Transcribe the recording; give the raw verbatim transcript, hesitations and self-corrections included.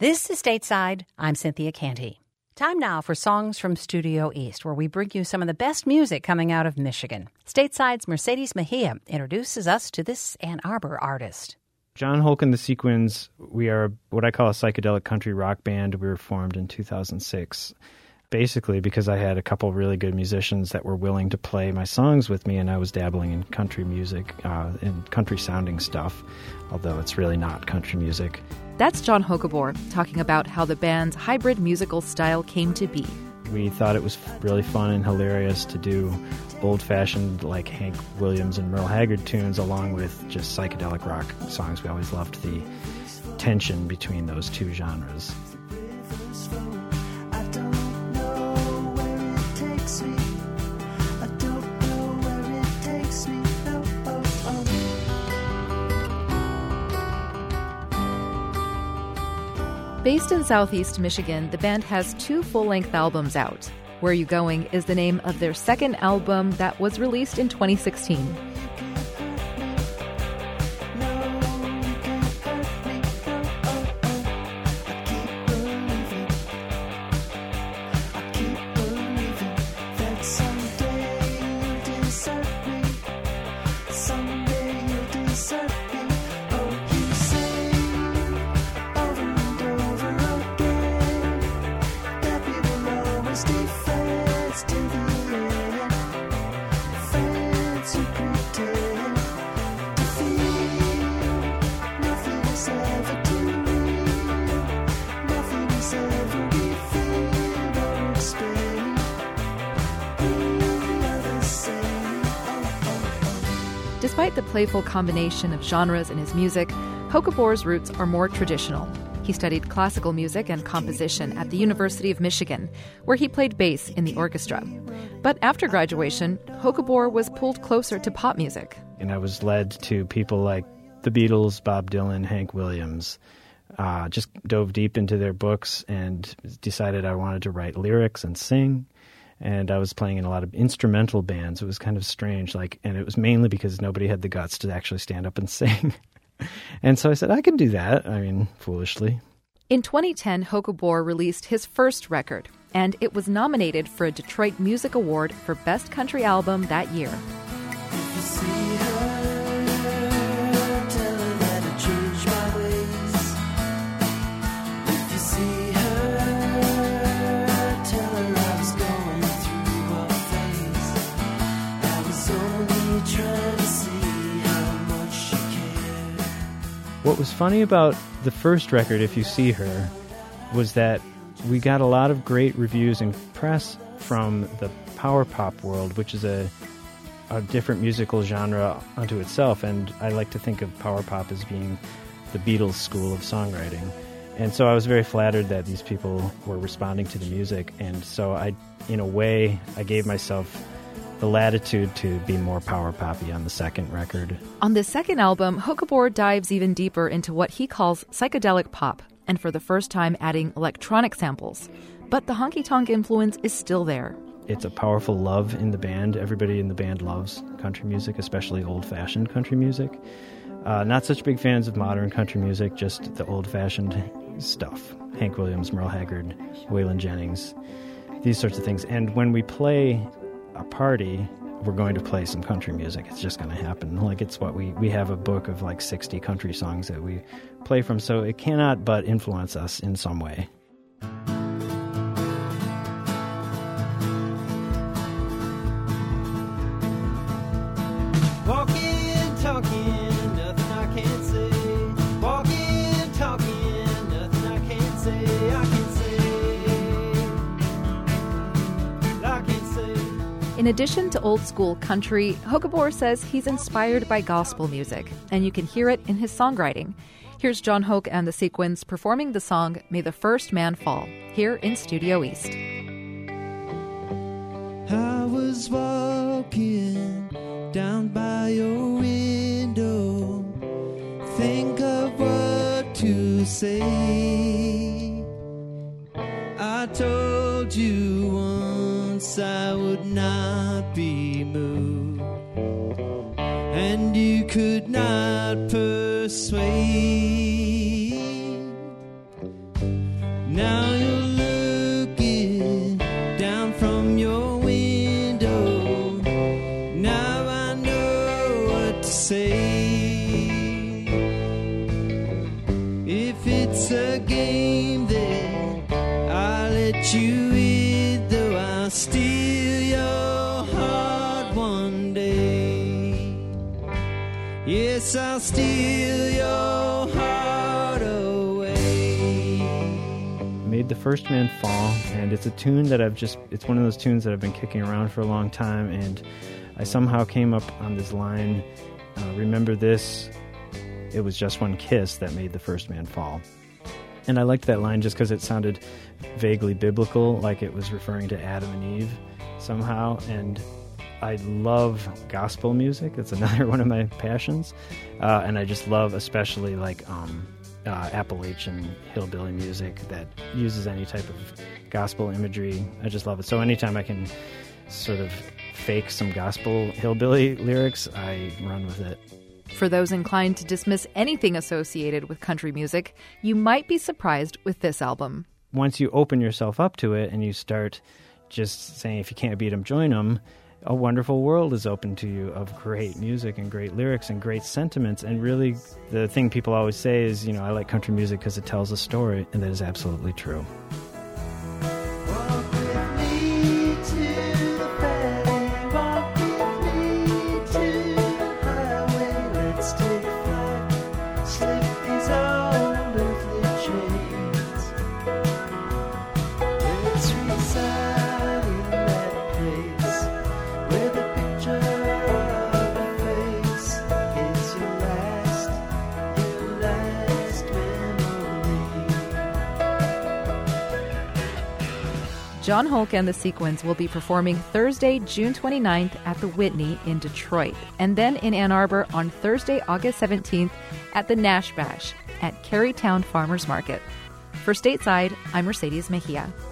This is Stateside. I'm Cynthia Canty. Time now for Songs from Studio East, where we bring you some of the best music coming out of Michigan. Stateside's Mercedes Mejia introduces us to this Ann Arbor artist. John Holk and the Sequins, we are what I call a psychedelic country rock band. We were formed in two thousand six, basically because I had a couple really good musicians that were willing to play my songs with me, and I was dabbling in country music uh, and country-sounding stuff, although it's really not country music. That's John Hoekeboer talking about how the band's hybrid musical style came to be. We thought it was really fun and hilarious to do old-fashioned, like Hank Williams and Merle Haggard tunes, along with just psychedelic rock songs. We always loved the tension between those two genres. Based in Southeast Michigan, the band has two full-length albums out. Where You Going is the name of their second album that was released in twenty sixteen. Despite the playful combination of genres in his music, Hoekeboer's roots are more traditional. He studied classical music and composition at the University of Michigan, where he played bass in the orchestra. But after graduation, Hoekeboer was pulled closer to pop music. And I was led to people like the Beatles, Bob Dylan, Hank Williams. Uh, just dove deep into their books and decided I wanted to write lyrics and sing. And I was playing in a lot of instrumental bands. It was kind of strange, like, and it was mainly because nobody had the guts to actually stand up and sing. And so I said, I can do that. I mean, foolishly. In twenty ten, Hoekeboer released his first record, and it was nominated for a Detroit Music Award for Best Country Album that year. If you see her, tell her that I changed my ways. If you see her, tell her I was going through a phase. I was only trying to see how much she cared. What was funny about the first record, If You See Her, was that we got a lot of great reviews and press from the power pop world, which is a, a different musical genre unto itself. And I like to think of power pop as being the Beatles school of songwriting. And so I was very flattered that these people were responding to the music. And so I, in a way, I gave myself the latitude to be more power poppy on the second record. On the second album, Hoekeboer dives even deeper into what he calls psychedelic pop, and for the first time adding electronic samples. But the honky-tonk influence is still there. It's a powerful love in the band. Everybody in the band loves country music, especially old-fashioned country music. Uh, not such big fans of modern country music, just the old-fashioned stuff. Hank Williams, Merle Haggard, Waylon Jennings, these sorts of things. And when we play a party, we're going to play some country music. It's just going to happen. Like, it's what we, we have a book of like sixty country songs that we play from, so it cannot but influence us in some way. Walking, talking, nothing I can't say. Walking, talking, nothing I can't say. I can say. I can say. In addition to old-school country, Hoekeboer says he's inspired by gospel music, and you can hear it in his songwriting. Here's John Holk and the Sequins performing the song May the First Man Fall, here in Studio East. I was walking down by your window, think of what to say. I told you once I would not be moved, and you could not persuade. Now you're looking down from your window. Now I know what to say. If it's a game, then I'll let you in, though I'll steal your heart one day. Yes, I'll steal your heart away. Made the First Man Fall, and it's a tune that I've just, it's one of those tunes that I've been kicking around for a long time, and I somehow came up on this line, uh, remember this, it was just one kiss that made the first man fall. And I liked that line just because it sounded vaguely biblical, like it was referring to Adam and Eve somehow, and I love gospel music. It's another one of my passions, uh, and I just love especially like um, uh, Appalachian hillbilly music that uses any type of gospel imagery. I just love it. So anytime I can sort of fake some gospel hillbilly lyrics, I run with it. For those inclined to dismiss anything associated with country music, you might be surprised with this album. Once you open yourself up to it and you start just saying, if you can't beat them, join them, a wonderful world is open to you of great music and great lyrics and great sentiments. And really, the thing people always say is, you know, I like country music because it tells a story, and that is absolutely true. Walk with me to the ferry, walk with me to the highway. Let's take flight, slip these old earthly chains. Let's reside in that place where the picture of a face is your last, your last memory. John Holk and the Sequins will be performing Thursday, June twenty-ninth at the Whitney in Detroit, and then in Ann Arbor on Thursday, August seventeenth at the Nash Bash at Carytown Farmers Market. For Stateside, I'm Mercedes Mejia.